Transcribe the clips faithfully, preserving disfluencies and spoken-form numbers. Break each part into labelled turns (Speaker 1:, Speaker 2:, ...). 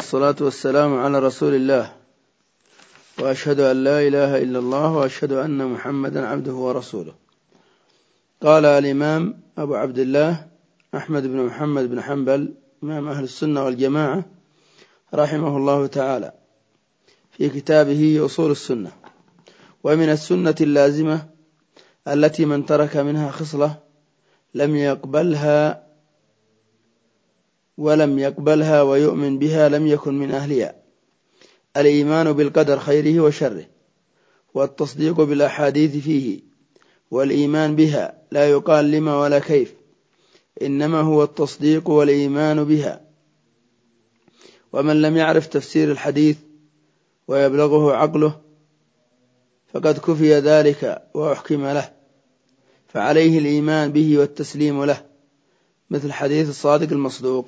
Speaker 1: الصلاة والسلام على رسول الله، وأشهد أن لا إله إلا الله، وأشهد أن محمدا عبده ورسوله. قال الإمام أبو عبد الله أحمد بن محمد بن حنبل إمام أهل السنة والجماعة رحمه الله تعالى في كتابه أصول السنة: ومن السنة اللازمة التي من ترك منها خصلة لم يقبلها ولم يقبلها ويؤمن بها لم يكن من أهلها الإيمان بالقدر خيره وشره، والتصديق بالأحاديث فيه، والإيمان بها لا يقال لما ولا كيف، إنما هو التصديق والإيمان بها. ومن لم يعرف تفسير الحديث ويبلغه عقله فقد كفي ذلك وأحكم له، فعليه الإيمان به والتسليم له، مثل حديث الصادق المصدوق.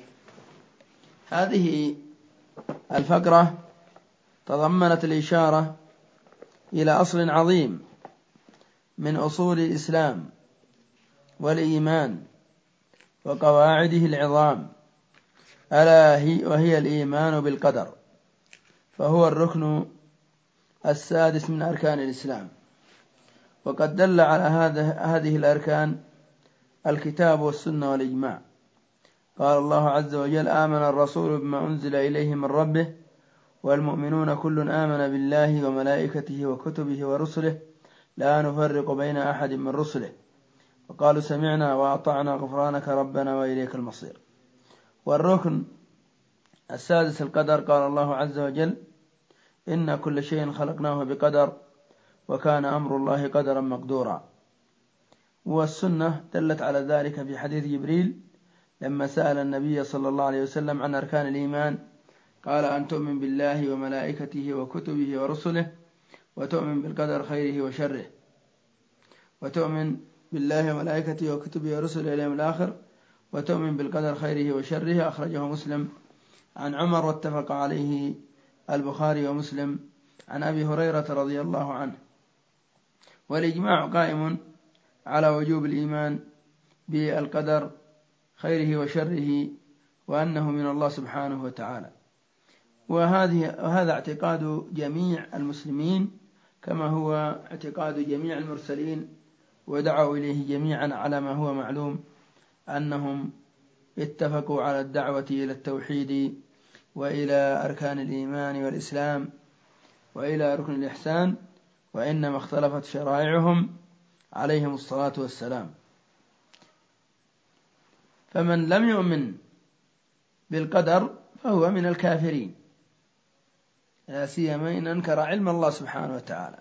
Speaker 1: هذه الفقرة تضمنت الإشارة إلى أصل عظيم من أصول الإسلام والإيمان وقواعده العظام، ألا هي وهي الإيمان بالقدر، فهو الركن السادس من أركان الإسلام. وقد دل على هذه الأركان الكتاب والسنة والإجماع. قال الله عز وجل: آمن الرسول بما أنزل إليه من ربه والمؤمنون كل آمن بالله وملائكته وكتبه ورسله لا نفرق بين أحد من رسله وقالوا سمعنا وأطعنا غفرانك ربنا وإليك المصير. والركن السادس القدر. قال الله عز وجل: إن كل شيء خلقناه بقدر وكان أمر الله قدرا مقدورا. والسنة دلت على ذلك في حديث جبريل لما سأل النبي صلى الله عليه وسلم عن أركان الإيمان، قال: أن تؤمن بالله وملائكته وكتبه ورسله وتؤمن بالقدر خيره وشره، وتؤمن بالله وملائكته وكتبه ورسله اليوم الآخر، وتؤمن بالقدر خيره وشره. أخرجه مسلم عن عمر واتفق عليه البخاري ومسلم عن أبي هريرة رضي الله عنه. والإجماع قائم على وجوب الإيمان بالقدر خيره وشره وأنه من الله سبحانه وتعالى. وهذه وهذا اعتقاد جميع المسلمين كما هو اعتقاد جميع المرسلين، ودعوا إليه جميعا على ما هو معلوم أنهم اتفقوا على الدعوة إلى التوحيد وإلى أركان الإيمان والإسلام وإلى ركن الإحسان، وإنما اختلفت شرائعهم عليهم الصلاة والسلام. فمن لم يؤمن بالقدر فهو من الكافرين، لا سيما إن أنكر علم الله سبحانه وتعالى.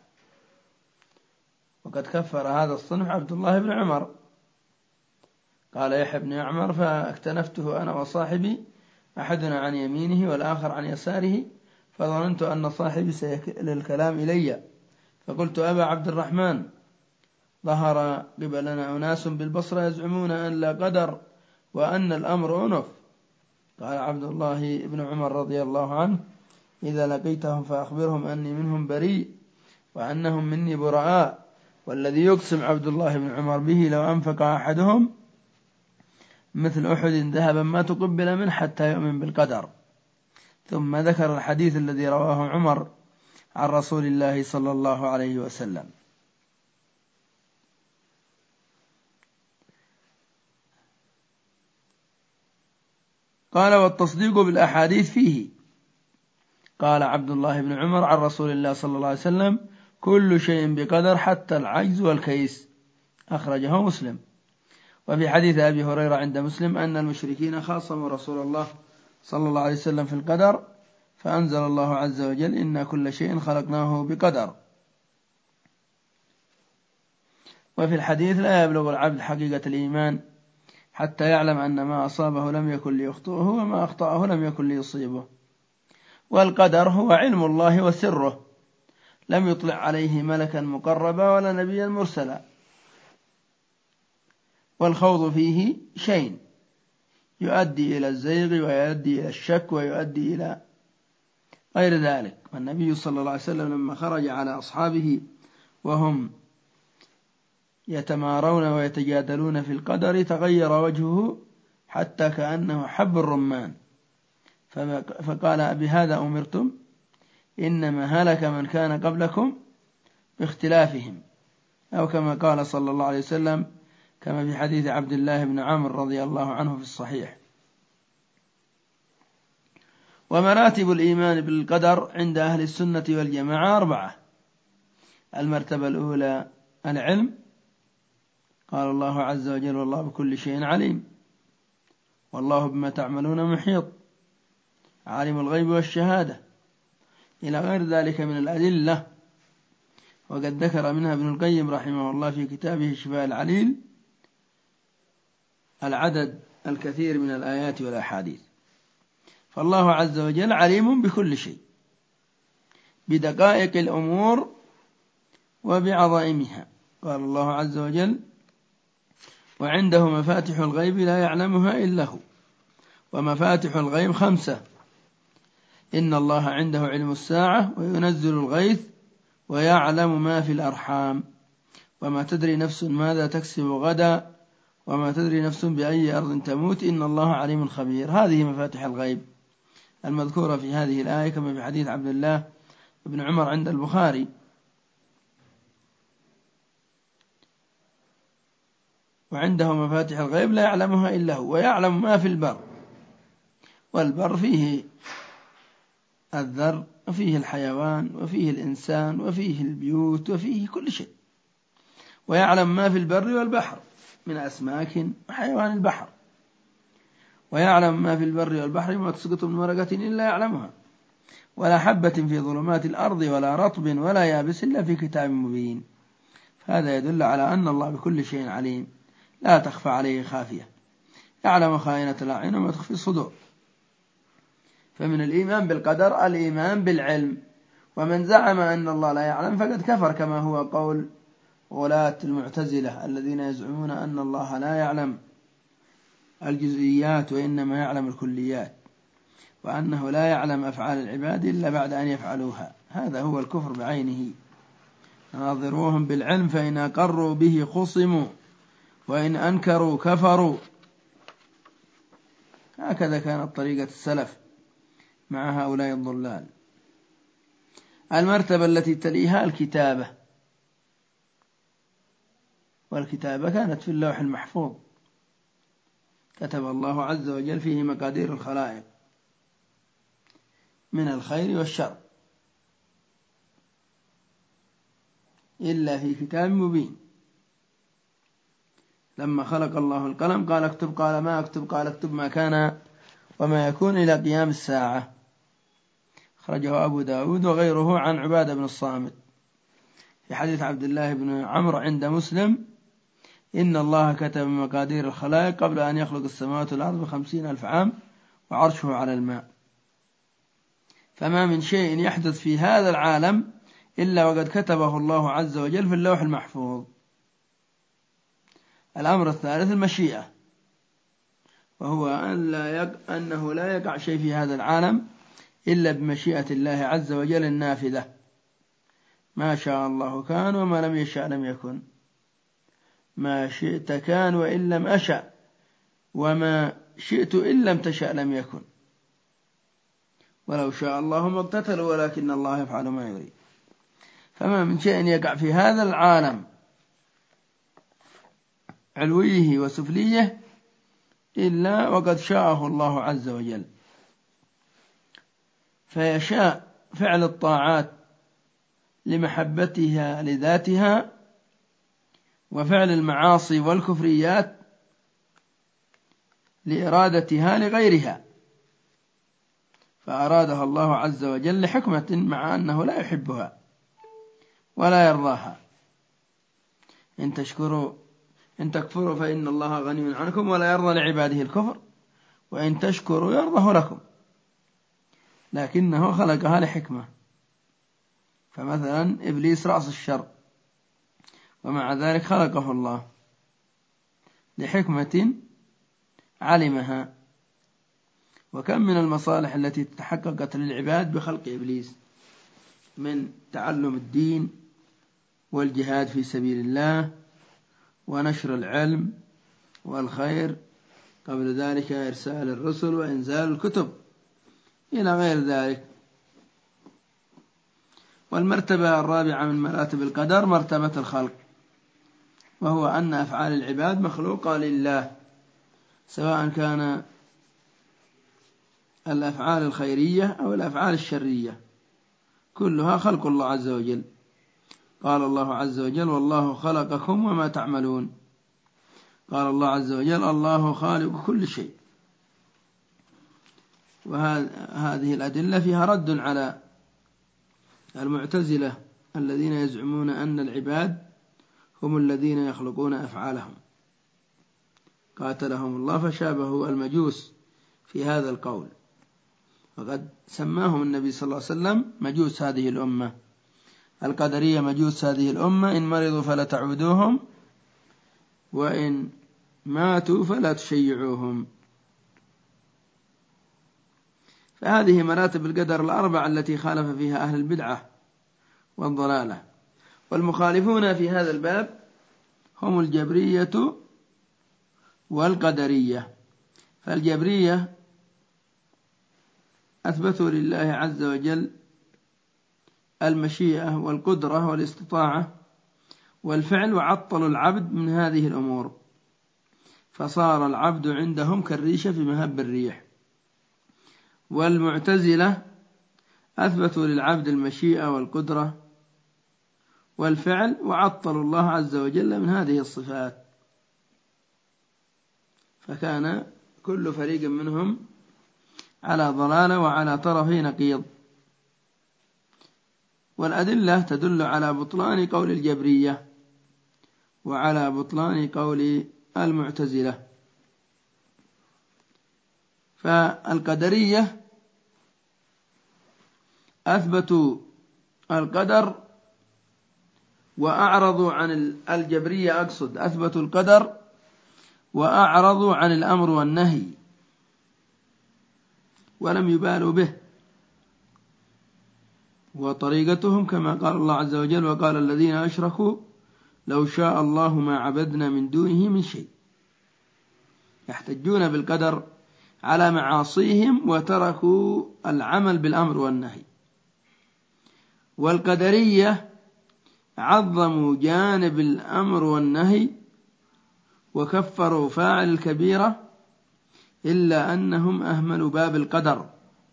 Speaker 1: وقد كفر هذا الصنف عبد الله بن عمر. قال يحيى بن عمر: فاكتنفته أنا وصاحبي أحدنا عن يمينه والآخر عن يساره، فظننت أن صاحبي سيكل الكلام إلي، فقلت: أبا عبد الرحمن، ظهر قبلنا أناس بالبصرة يزعمون أن لا قدر وأن الأمر أنف. قال عبد الله بن عمر رضي الله عنه: إذا لقيتهم فأخبرهم أني منهم بريء وأنهم مني براء. والذي يقسم عبد الله بن عمر به لو أنفق أحدهم مثل أحد ذهبا ما تقبل منه حتى يؤمن بالقدر. ثم ذكر الحديث الذي رواه عمر عن رسول الله صلى الله عليه وسلم. قال: والتصديق بالأحاديث فيه. قال عبد الله بن عمر عن رسول الله صلى الله عليه وسلم: كل شيء بقدر حتى العجز والكيس. أخرجه مسلم. وفي حديث أبي هريرة عند مسلم أن المشركين خاصموا رسول الله صلى الله عليه وسلم في القدر، فأنزل الله عز وجل: إن كل شيء خلقناه بقدر. وفي الحديث: لا يبلغ العبد حقيقة الإيمان حتى يعلم أن ما أصابه لم يكن ليخطئه وما أخطأه لم يكن ليصيبه. والقدر هو علم الله وسره، لم يطلع عليه ملكا مقربا ولا نبيا مرسلا. والخوض فيه شيء يؤدي إلى الزيغ ويؤدي إلى الشك ويؤدي إلى غير ذلك. والنبي صلى الله عليه وسلم لما خرج على أصحابه وهم يتمارون ويتجادلون في القدر تغير وجهه حتى كأنه حب الرمان، فقال بهذا أمرتم، إنما هلك من كان قبلكم باختلافهم، أو كما قال صلى الله عليه وسلم كما في حديث عبد الله بن عمرو رضي الله عنه في الصحيح. ومراتب الإيمان بالقدر عند أهل السنة والجماعة أربعة. المرتبة الأولى العلم، قال الله عز وجل والله بكل شيء عليم، والله بما تعملون محيط، عالم الغيب والشهادة، إلى غير ذلك من الأدلة. وقد ذكر منها ابن القيم رحمه الله في كتابه شفاء العليل العدد الكثير من الآيات والأحاديث. فالله عز وجل عليم بكل شيء، بدقائق الأمور وبعظائمها. قال الله عز وجل وعنده مفاتح الغيب لا يعلمها إلا هو، ومفاتح الغيب خمسة: إن الله عنده علم الساعة وينزل الغيث ويعلم ما في الأرحام وما تدري نفس ماذا تكسب غدا وما تدري نفس بأي أرض تموت إن الله عليم خبير. هذه مفاتح الغيب المذكورة في هذه الآية كما في حديث عبد الله بن عمر عند البخاري. وعنده مفاتح الغيب لا يعلمها إلا هو، ويعلم ما في البر، والبر فيه الذر وفيه الحيوان وفيه الإنسان وفيه البيوت وفيه كل شيء، ويعلم ما في البر والبحر من أسماك وحيوان البحر، ويعلم ما في البر والبحر ما تسقط من ورقة إلا يعلمها، ولا حبة في ظلمات الأرض ولا رطب ولا يابس إلا في كتاب مبين. فهذا يدل على أن الله بكل شيء عليم، لا تخفى عليه خافية، يعلم خائنة الأعين وما تخفي الصدور. فمن الإيمان بالقدر الإيمان بالعلم، ومن زعم أن الله لا يعلم فقد كفر، كما هو قول غلاة المعتزلة الذين يزعمون أن الله لا يعلم الجزئيات وإنما يعلم الكليات، وأنه لا يعلم أفعال العباد إلا بعد أن يفعلوها. هذا هو الكفر بعينه. ناظروهم بالعلم فإن أقروا به خصموا وإن أنكروا كفروا. هكذا كانت طريقة السلف مع هؤلاء الضلال. المرتبة التي تليها الكتابة، والكتابة كانت في اللوح المحفوظ، كتب الله عز وجل فيه مقادير الخلائق من الخير والشر إلا في كتاب مبين. لما خلق الله القلم قال اكتب، قال ما اكتب، قال اكتب ما كان وما يكون إلى قيام الساعة. خرجه أبو داود وغيره عن عبادة بن الصامت في حديث عبد الله بن عمرو عند مسلم: إن الله كتب مقادير الخلائق قبل أن يخلق السماوات والأرض بخمسين ألف عام وعرشه على الماء. فما من شيء يحدث في هذا العالم إلا وقد كتبه الله عز وجل في اللوح المحفوظ. الأمر الثالث المشيئة، وهو أن لا يق... أنه لا يقع شيء في هذا العالم إلا بمشيئة الله عز وجل النافذة. ما شاء الله كان وما لم يشاء لم يكن، ما شئت كان وإن لم أشأ، وما شئت إن لم تشأ لم يكن. ولو شاء الله ما اقتتلوا ولكن الله يفعل ما يريد. فما من شيء يقع في هذا العالم علويه وسفليه إلا وقد شاءه الله عز وجل. فيشاء فعل الطاعات لمحبتها لذاتها، وفعل المعاصي والكفريات لإرادتها لغيرها، فأرادها الله عز وجل لحكمة مع أنه لا يحبها ولا يرضاها. إن تشكروا إن تكفروا فإن الله غني عنكم ولا يرضى لعباده الكفر، وإن تشكروا يرضه لكم، لكنه خلقها لحكمة. فمثلا إبليس رأس الشر، ومع ذلك خلقه الله لحكمة علمها. وكم من المصالح التي تحققت للعباد بخلق إبليس من تعلم الدين والجهاد في سبيل الله ونشر العلم والخير، قبل ذلك إرسال الرسل وإنزال الكتب، إلى غير ذلك. والمرتبة الرابعة من مراتب القدر مرتبة الخلق، وهو أن أفعال العباد مخلوقة لله، سواء كان الأفعال الخيرية أو الأفعال الشرية، كلها خلق الله عز وجل. قال الله عز وجل: والله خلقكم وما تعملون. قال الله عز وجل: الله خالق كل شيء. وهذه الأدلة فيها رد على المعتزلة الذين يزعمون أن العباد هم الذين يخلقون أفعالهم، قاتلهم الله، فشابهوا المجوس في هذا القول، وقد سماهم النبي صلى الله عليه وسلم مجوس هذه الأمة. القدرية مجوس هذه الأمة، إن مرضوا فلا تعودوهم، وإن ماتوا فلا تشيعوهم. فهذه مراتب القدر الأربعة التي خالف فيها أهل البدعة والضلالة. والمخالفون في هذا الباب هم الجبرية والقدرية. فالجبرية أثبتوا لله عز وجل المشيئة والقدرة والاستطاعة والفعل، وعطلوا العبد من هذه الأمور، فصار العبد عندهم كالريشة في مهب الريح. والمعتزلة أثبتوا للعبد المشيئة والقدرة والفعل، وعطلوا الله عز وجل من هذه الصفات، فكان كل فريق منهم على ضلالة وعلى طرف نقيض. والأدلة تدل على بطلان قول الجبرية وعلى بطلان قول المعتزلة. فالقدرية أثبتوا القدر وأعرضوا عن الجبرية، أقصد أثبتوا القدر وأعرضوا عن الأمر والنهي ولم يبالوا به. وطريقتهم كما قال الله عز وجل: وقال الذين أشركوا لو شاء الله ما عبدنا من دونه من شيء. يحتجون بالقدر على معاصيهم وتركوا العمل بالأمر والنهي. والقدرية عظموا جانب الأمر والنهي وكفروا فاعل الكبيرة، إلا أنهم أهملوا باب القدر.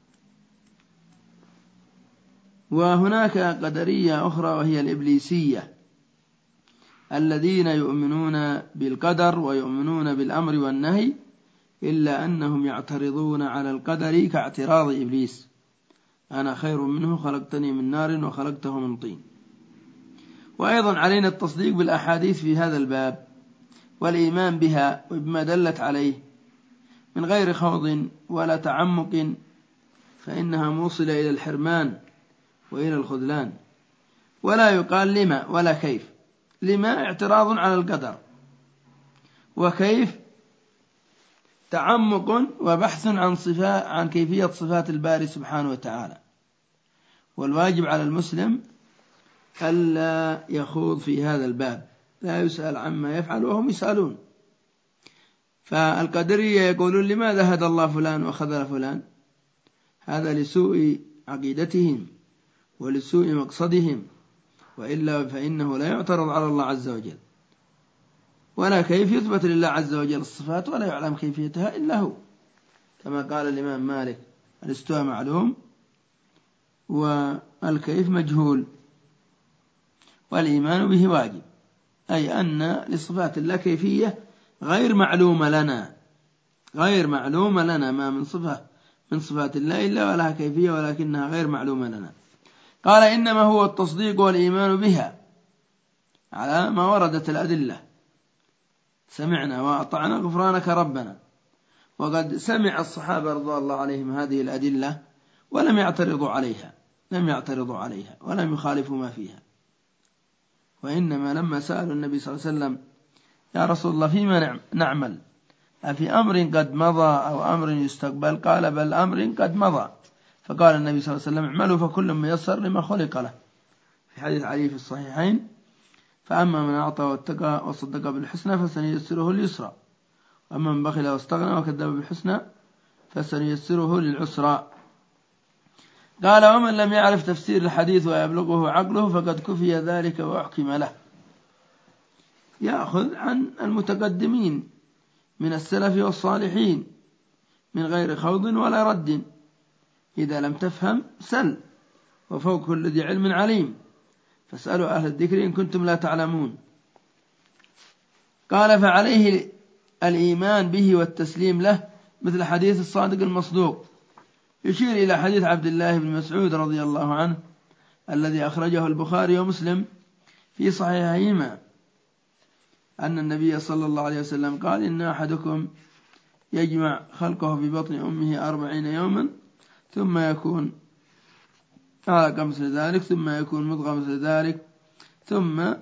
Speaker 1: وهناك قدرية أخرى وهي الإبليسية، الذين يؤمنون بالقدر ويؤمنون بالأمر والنهي، إلا أنهم يعترضون على القدر كاعتراض إبليس: أنا خير منه، خلقتني من نار وخلقته من طين. وأيضا علينا التصديق بالأحاديث في هذا الباب والإيمان بها وبما دلت عليه من غير خوض ولا تعمق، فإنها موصلة إلى الحرمان وإلى الخذلان. ولا يقال لما ولا كيف. لما اعتراض على القدر، وكيف تعمق وبحث عن صفات عن كيفية صفات الباري سبحانه وتعالى. والواجب على المسلم ألا يخوض في هذا الباب، لا يسأل عما يفعل وهم يسألون. فالقدرية يقولون: لماذا هدى الله فلان وخذل فلان؟ هذا لسوء عقيدتهم ولسوء مقصدهم، وإلا فإنه لا يعترض على الله عز وجل. ولا كيف يثبت لله عز وجل الصفات ولا يعلم كيفيتها إلا هو، كما قال الإمام مالك: الاستواء معلوم والكيف مجهول، والإيمان به واجب. أي أن لصفات الله كيفية غير معلومة لنا، غير معلومة لنا، ما من صفة من صفات الله إلا ولها كيفية ولكنها غير معلومة لنا. قال: إنما هو التصديق والإيمان بها على ما وردت الأدلة. سمعنا وأطعنا غفرانك ربنا. وقد سمع الصحابة رضي الله عليهم هذه الأدلة ولم يعترضوا عليها، لم يعترضوا عليها ولم يخالفوا ما فيها. وإنما لما سألوا النبي صلى الله عليه وسلم: يا رسول الله، فيما نعمل؟ أفي أمر قد مضى أو أمر يستقبل؟ قال: بل أمر قد مضى. فقال النبي صلى الله عليه وسلم: اعملوا فكل ميسر لما خلق له، في حديث علي في الصحيحين: فأما من أعطى واتقى وصدق بالحسنى فسنيسره لليسرى، وأما من بخل واستغنى وكذب بالحسنى فسنيسره للعسرى. قال ومن لم يعرف تفسير الحديث ويبلغه عقله فقد كفي ذلك وأحكم له. يأخذ عن المتقدمين من السلف والصالحين من غير خوض ولا رد. إذا لم تفهم سل، وفوق كل ذي علم عليم، فاسألوا أهل الذكر إن كنتم لا تعلمون. قال فعليه الإيمان به والتسليم له مثل حديث الصادق المصدوق. يشير إلى حديث عبد الله بن مسعود رضي الله عنه الذي أخرجه البخاري ومسلم في صحيحهما أن النبي صلى الله عليه وسلم قال إن أحدكم يجمع خلقه في بطن أمه أربعين يوما ثم يكون علقة مثل ذلك ثم يكون مضغة مثل ذلك ثم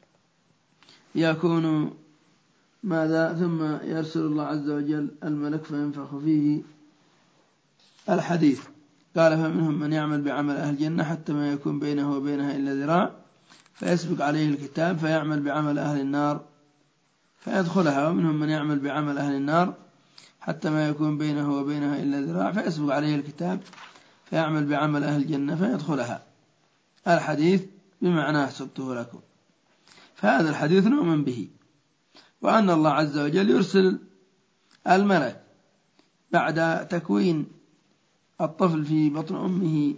Speaker 1: يكون ماذا ثم يرسل الله عز وجل الملك فينفخ فيه. الحديث قال فمنهم من يعمل بعمل أهل الجنة حتى ما يكون بينه وبينها إلا ذراع فيسبق عليه الكتاب فيعمل بعمل أهل النار فيدخلها، ومنهم من يعمل بعمل أهل النار حتى ما يكون بينه وبينها إلا ذراع فيسبق عليه الكتاب فيعمل بعمل أهل الجنة فيدخلها. الحديث بمعناه سبته لكم. فهذا الحديث نؤمن به، وأن الله عز وجل يرسل الملك بعد تكوين الطفل في بطن أمه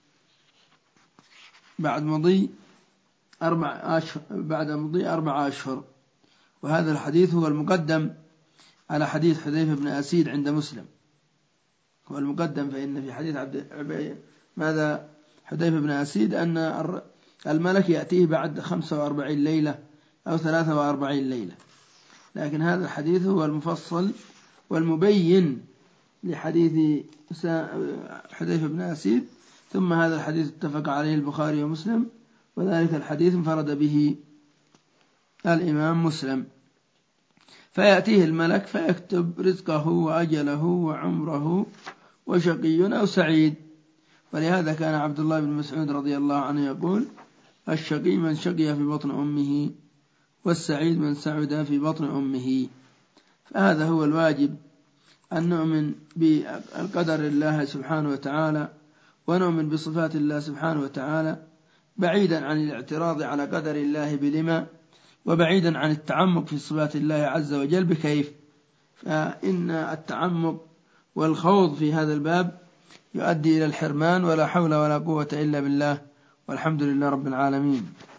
Speaker 1: بعد مضي أربع أشهر بعد مضي أربع أشهر. وهذا الحديث هو المقدم على حديث حذيفة بن أسيد عند مسلم، هو المقدم. فإن في حديث عبد ماذا حذيفة بن أسيد أن الملك يأتيه بعد خمسة وأربعين ليلة أو ثلاثة وأربعين ليلة، لكن هذا الحديث هو المفصل والمبين لحديث حذيفة بن أسيد. ثم هذا الحديث اتفق عليه البخاري ومسلم، وذلك الحديث انفرد به الإمام مسلم. فيأتيه الملك فيكتب رزقه وأجله وعمره وشقي أو سعيد. ولهذا كان عبد الله بن مسعود رضي الله عنه يقول الشقي من شقي في بطن أمه والسعيد من سعد في بطن أمه. فهذا هو الواجب، أن نؤمن بالقدر الله سبحانه وتعالى، ونؤمن بصفات الله سبحانه وتعالى بعيدا عن الاعتراض على قدر الله بلما، وبعيدا عن التعمق في صفات الله عز وجل بكيف. فإن التعمق والخوض في هذا الباب يؤدي إلى الحرمان، ولا حول ولا قوة إلا بالله، والحمد لله رب العالمين.